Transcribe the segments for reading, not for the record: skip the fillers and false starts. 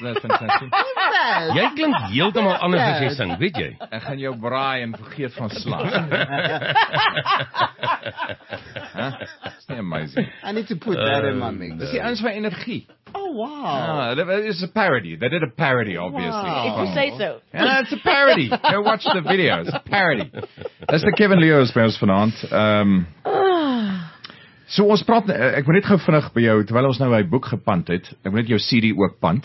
fantastic. Jy klink heeltemal anders as jy sing, weet jy? Ek gaan jou braai en vergeet van slag. It's amazing. I need to put that in my mix. Dis die ouens van energie. Oh, wow. It's a parody. They did a parody, obviously. Wow. If you say so. Yeah, it's a parody. Go watch the video. It's a parody. Dis die Kevin Leo is by ons vanaand. So ons praat, ek moet net gou vinnig by jou, terwyl ons nou by boek gepand het, ek moet net jou CD ook pand.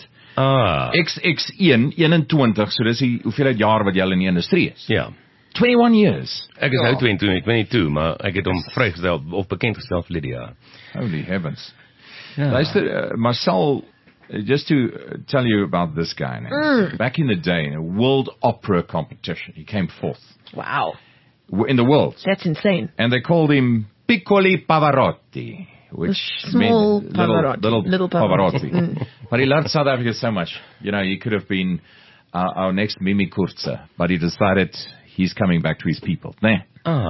XX1, 21, so dis die hoeveelheid jaar wat jy al in die industrie is. Ja. 21 years. Ek is nou 22, maar ek het hom vrygestel of bekendgestel vir die jaar. Holy heavens. Luister, Marcel, just to tell you about this guy. Back in the day, in a world opera competition, he came fourth. Wow. In the world. That's insane. And they called him Piccoli Pavarotti, which small meant Pavarotti. little Pavarotti. But he loved South Africa so much. You know, he could have been our next Mimi Kurtzer, but he decided he's coming back to his people. Nee.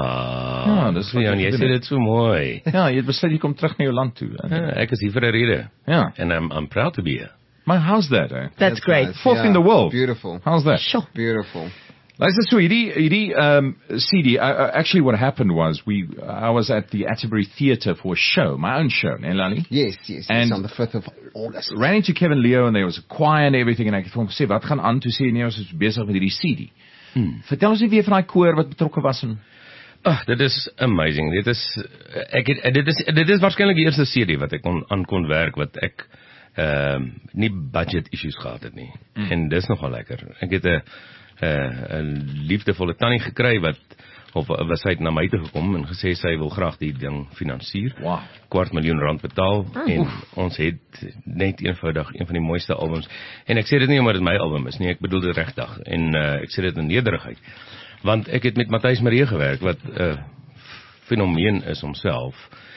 Dis jy sê dit so mooi. Ja, jy het besluit jy kom terug na jou land toe. Ek is hier vir 'n rede. Ja. And I'm proud to be here. Maar how's that? Eh? That's great. Nice. Fourth in the world. Beautiful. How's that? Sure. Beautiful. Luister, so hierdie CD, actually what happened was I was at the Atterbury Theatre for a show, my own show, né, Lali? Yes, And on the 5th of August. Ran into Kevin Leo and there was a choir and everything and ek het vir hom gesê, wat gaan aan? Toe sê nee, ons is besig met hierdie CD. Vertel ons net weer van daai koor wat betrokke was in. Dit is amazing. Dit is waarskynlik die eerste CD wat ek kon werk wat ek nie budget issues gehad het nie. En dis nogal lekker. Ek het 'n liefdevolle tannie gekry wat was hy na my toe gekom en gesê sy wil graag die ding finansier. Wow. R250,000 betaal en ons het net eenvoudig een van die mooiste albums. En ek sê dit nie omdat dit my album is nie, ek bedoel dit regtig. En ek sê dit in nederigheid. Want ek het met Matthys Maree gewerk wat fenomeen is homself.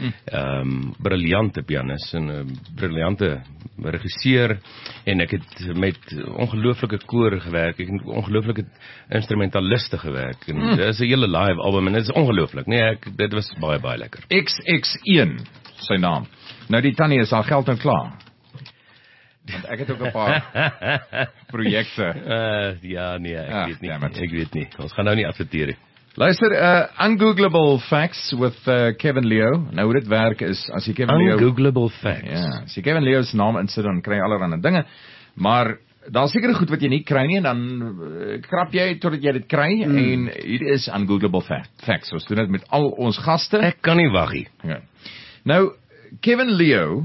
Briljante pianis en briljante regisseur en ek het met ongelooflike koor gewerk, ek het met ongelooflike instrumentaliste gewerk en dit is 'n hele live album en dit is ongelooflik. Nee, dit was baie lekker. XX1 sy naam. Nou die tannie is al geld en klaar. Want ek het ook 'n paar projekte. Ja, nee, ek weet nie. Ons gaan nou nie adverteer nie. Luister, Ungooglable Facts with Kevin Leo. Nou hoe dit werk is, as jy Kevin Leo... Ungooglable Facts. Ja, as jy Kevin Leo se naam insit, dan kry jy allerlei dinge. Maar daar is seker goed wat jy nie kry nie, en dan krap jy totdat jy dit kry, en hier is Ungooglable Facts. Ons doen dit met al ons gaste. Ek kan nie wag nie. Ja. Nou, Kevin Leo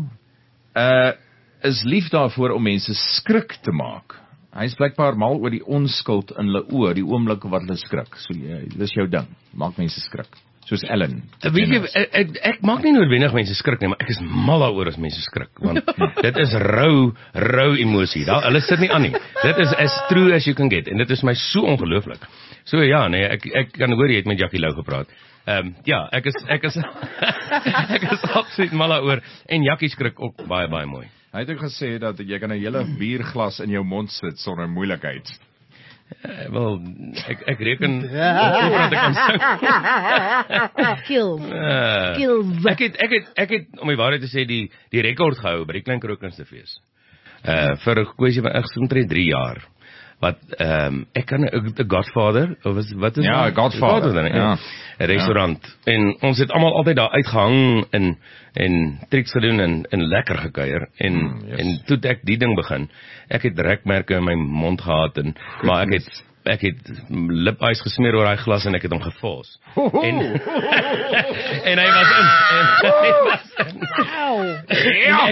is lief daarvoor om mense skrik te maak. Hy is blijkbaar mal oor die onskuld in hulle oë, die oomblikke wat hulle skrik. So, dis jou ding, maak mense skrik. Soos Ellen. Weet jy, ek maak nie noodwendig mense skrik nie, maar ek is mal daaroor as mense skrik, want dit is rou emosie. Hulle sit nie aan nie. Dit is as true as you can get, en dit is my so ongelooflik. So ja, nee, ek kan hoor jy het met Jackie Lou gepraat. Ja, ek is ek is absoluut mal daaroor, en Jackie skrik ook baie mooi. Hy het ook gesê dat jy kan 'n hele bierglas in jou mond sit sonder moeilikheid. Wel, ek reken dat ek kan sing. Skills. Ek het om die waarheid te sê die rekord gehou by die Klein Kroonkunstefees. Vir 'n kwessie van omtrent 3 jaar. Wat ek kan 'n Godfather, wat is ja, Godfather, ja. 'n restaurant. Ja. En ons het almal altyd daar uitgehang en triks gedoen en lekker gekuier en toe ek die ding begin. Ek het rekmerke in my mond gehad maar ek het lipys gesmeer oor daai glas en ek het hom gefors. En hy was in. Ja.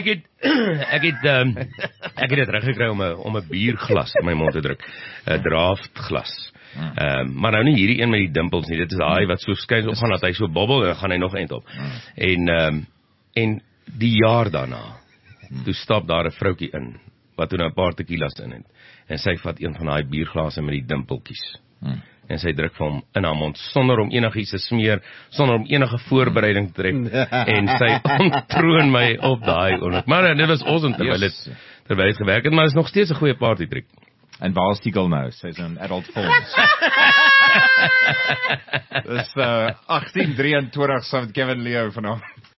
Ek het dit reg gekry om 'n bierglas in my mond te druk, 'n draftglas. Maar nou nie hierdie een met die dimpels nie. Dit is daai wat so skuins opgaan dat hy so bobbel en dan gaan hy nog eind op. En die jaar daarna, toe stap daar 'n vroutjie in wat toe nou 'n paar tequilas in het. En sy vat een van daai bierglase met die dimpeltjies. En sy druk vir hom in haar mond sonder om enigiets te smeer, sonder om enige voorbereiding te trek. En sy ontroon my op daai oomblik. Maar dit was awesome terwyl dit gewerk het, maar is nog steeds 'n goeie party trick. En waar is die girl nou? Sy's in adult films. Dis 1823 saam met Kevin Leo vanaand.